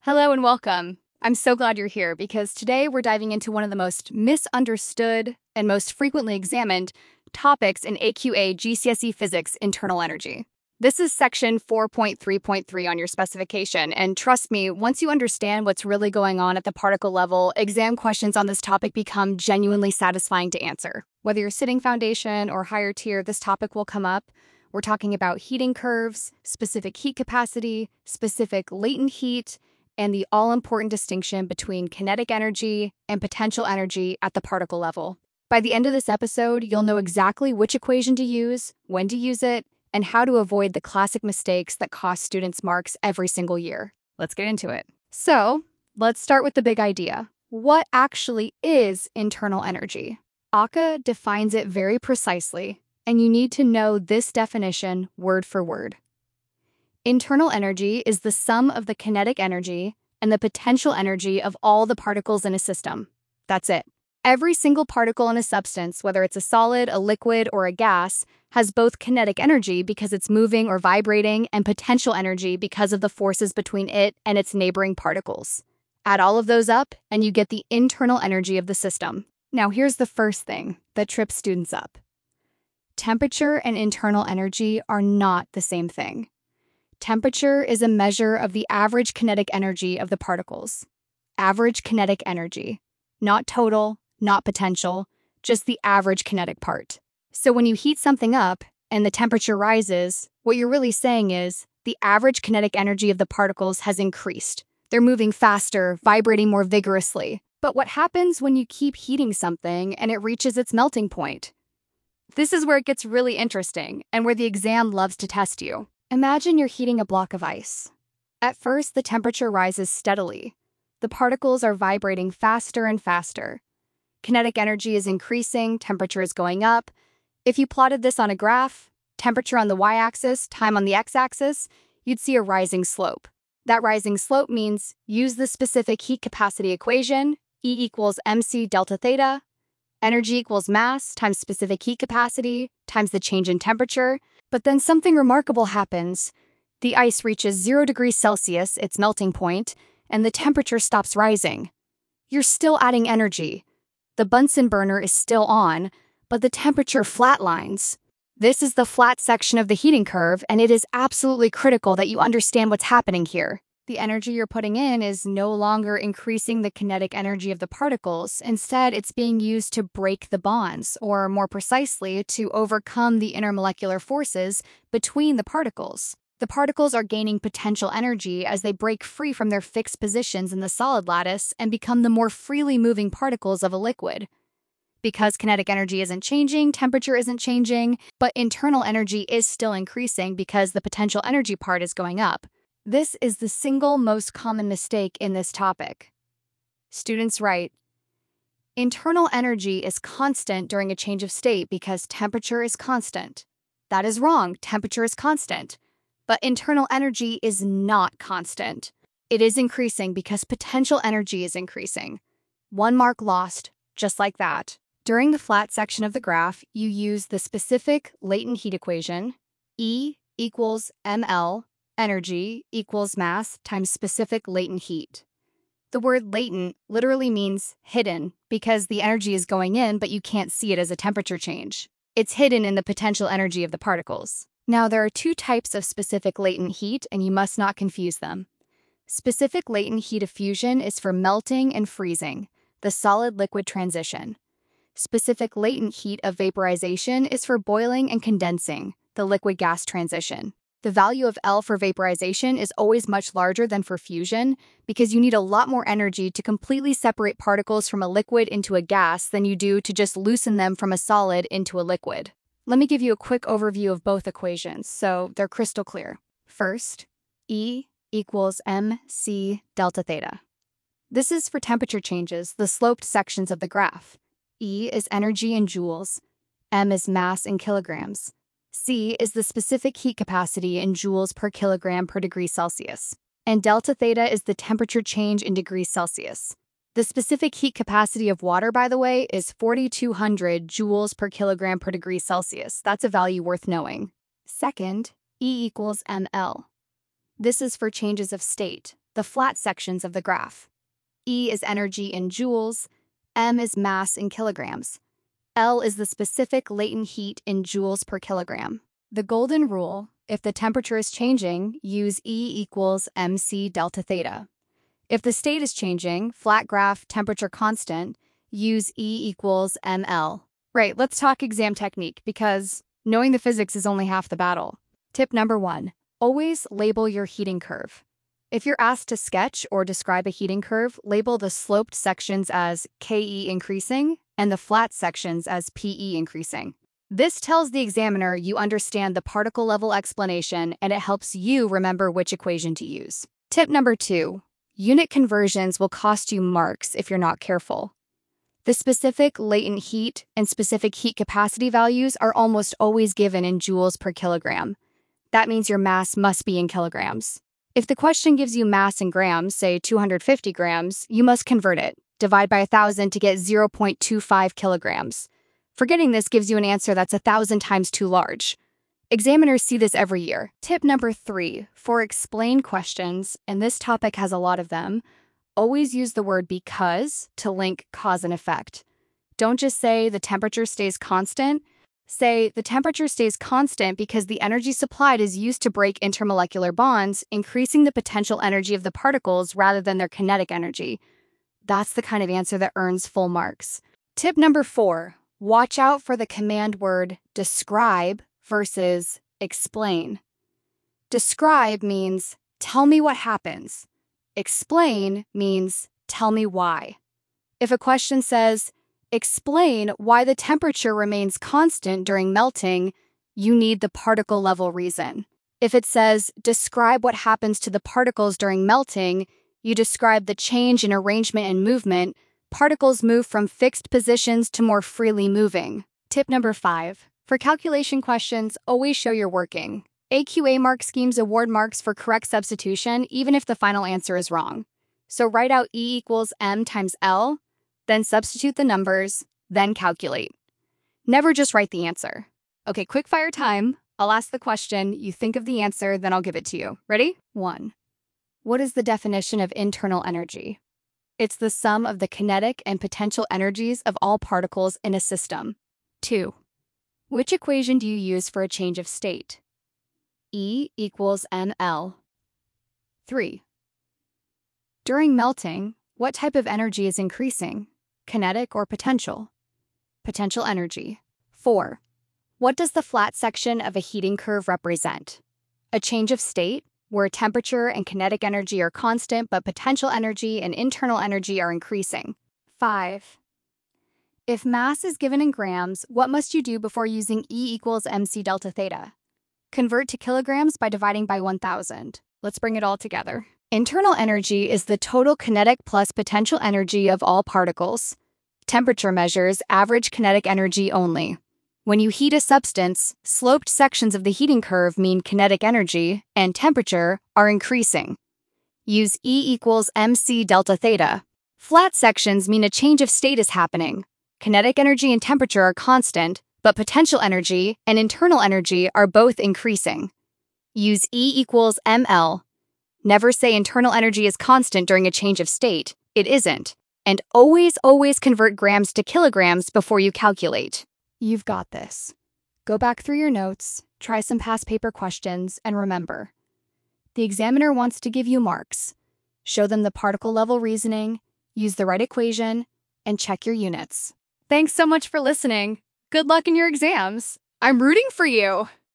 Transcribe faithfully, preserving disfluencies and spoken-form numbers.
Hello and welcome. I'm so glad you're here because today we're diving into one of the most misunderstood and most frequently examined topics in A Q A G C S E Physics internal energy. This is section four point three point three on your specification, and trust me, once you understand what's really going on at the particle level, exam questions on this topic become genuinely satisfying to answer. Whether you're sitting foundation or higher tier, this topic will come up. We're talking about heating curves, specific heat capacity, specific latent heat, and the all-important distinction between kinetic energy and potential energy at the particle level. By the end of this episode, you'll know exactly which equation to use, when to use it, and how to avoid the classic mistakes that cost students marks every single year. Let's get into it. So, let's start with the big idea. What actually is internal energy? A C A defines it very precisely, and you need to know this definition word for word. Internal energy is the sum of the kinetic energy and the potential energy of all the particles in a system. That's it. Every single particle in a substance, whether it's a solid, a liquid, or a gas, has both kinetic energy because it's moving or vibrating and potential energy because of the forces between it and its neighboring particles. Add all of those up, and you get the internal energy of the system. Now, here's the first thing that trips students up. Temperature and internal energy are not the same thing. Temperature is a measure of the average kinetic energy of the particles. Average kinetic energy. Not total, not potential, just the average kinetic part. So when you heat something up and the temperature rises, what you're really saying is the average kinetic energy of the particles has increased. They're moving faster, vibrating more vigorously. But what happens when you keep heating something and it reaches its melting point? This is where it gets really interesting and where the exam loves to test you. Imagine you're heating a block of ice. At first, the temperature rises steadily. The particles are vibrating faster and faster. Kinetic energy is increasing, temperature is going up. If you plotted this on a graph, temperature on the y-axis, time on the x-axis, you'd see a rising slope. That rising slope means use the specific heat capacity equation, E equals mc delta theta. Energy equals mass times specific heat capacity times the change in temperature. But then something remarkable happens. The ice reaches zero degrees Celsius, its melting point, and the temperature stops rising. You're still adding energy. The Bunsen burner is still on, but the temperature flatlines. This is the flat section of the heating curve, and it is absolutely critical that you understand what's happening here. The energy you're putting in is no longer increasing the kinetic energy of the particles. Instead, it's being used to break the bonds, or more precisely, to overcome the intermolecular forces between the particles. The particles are gaining potential energy as they break free from their fixed positions in the solid lattice and become the more freely moving particles of a liquid. Because kinetic energy isn't changing, temperature isn't changing, but internal energy is still increasing because the potential energy part is going up. This is the single most common mistake in this topic. Students write, internal energy is constant during a change of state because temperature is constant. That is wrong. Temperature is constant. But internal energy is not constant. It is increasing because potential energy is increasing. One mark lost, just like that. During the flat section of the graph, you use the specific latent heat equation, E equals ml, energy equals mass times specific latent heat. The word latent literally means hidden because the energy is going in, but you can't see it as a temperature change. It's hidden in the potential energy of the particles. Now, there are two types of specific latent heat, and you must not confuse them. Specific latent heat of fusion is for melting and freezing, the solid-liquid transition. Specific latent heat of vaporization is for boiling and condensing, the liquid-gas transition. The value of L for vaporization is always much larger than for fusion because you need a lot more energy to completely separate particles from a liquid into a gas than you do to just loosen them from a solid into a liquid. Let me give you a quick overview of both equations so they're crystal clear. First, E equals mc delta theta. This is for temperature changes, the sloped sections of the graph. E is energy in joules, m is mass in kilograms. C is the specific heat capacity in joules per kilogram per degree Celsius. And delta theta is the temperature change in degrees Celsius. The specific heat capacity of water, by the way, is forty-two hundred joules per kilogram per degree Celsius. That's a value worth knowing. Second, E equals ml. This is for changes of state, the flat sections of the graph. E is energy in joules, M is mass in kilograms. L is the specific latent heat in joules per kilogram. The golden rule: if the temperature is changing, use E equals mc delta theta. If the state is changing, flat graph, temperature constant, use E equals ml. Right, let's talk exam technique, because knowing the physics is only half the battle. Tip number one, always label your heating curve. If you're asked to sketch or describe a heating curve, label the sloped sections as K E increasing and the flat sections as P E increasing. This tells the examiner you understand the particle level explanation, and it helps you remember which equation to use. Tip number two, unit conversions will cost you marks if you're not careful. The specific latent heat and specific heat capacity values are almost always given in joules per kilogram. That means your mass must be in kilograms. If the question gives you mass in grams, say two hundred fifty grams, you must convert it. Divide by one thousand to get zero point two five kilograms. Forgetting this gives you an answer that's one thousand times too large. Examiners see this every year. Tip number three, for explain questions, and this topic has a lot of them, always use the word because to link cause and effect. Don't just say the temperature stays constant. Say the temperature stays constant because the energy supplied is used to break intermolecular bonds, increasing the potential energy of the particles rather than their kinetic energy. That's the kind of answer that earns full marks. Tip number four, watch out for the command word describe versus explain. Describe means tell me what happens. Explain means tell me why. If a question says, explain why the temperature remains constant during melting, you need the particle level reason. If it says, describe what happens to the particles during melting, you describe the change in arrangement and movement. Particles move from fixed positions to more freely moving. Tip number five, for calculation questions, always show you're working. A Q A mark schemes award marks for correct substitution, even if the final answer is wrong. So write out E equals M times L, then substitute the numbers, then calculate. Never just write the answer. Okay, quick fire time. I'll ask the question, you think of the answer, then I'll give it to you. Ready? One. What is the definition of internal energy? It's the sum of the kinetic and potential energies of all particles in a system. Two. Which equation do you use for a change of state? E equals ml. Three. During melting, what type of energy is increasing? Kinetic or potential? Potential energy. Four. What does the flat section of a heating curve represent? A change of state, where temperature and kinetic energy are constant, but potential energy and internal energy are increasing. Five. If mass is given in grams, what must you do before using E equals mc delta theta? Convert to kilograms by dividing by one thousand. Let's bring it all together. Internal energy is the total kinetic plus potential energy of all particles. Temperature measures average kinetic energy only. When you heat a substance, sloped sections of the heating curve mean kinetic energy and temperature are increasing. Use E equals mc delta theta. Flat sections mean a change of state is happening. Kinetic energy and temperature are constant, but potential energy and internal energy are both increasing. Use E equals ml. Never say internal energy is constant during a change of state. It isn't. And always, always convert grams to kilograms before you calculate. You've got this. Go back through your notes, try some past paper questions, and remember, the examiner wants to give you marks. Show them the particle level reasoning, use the right equation, and check your units. Thanks so much for listening. Good luck in your exams. I'm rooting for you.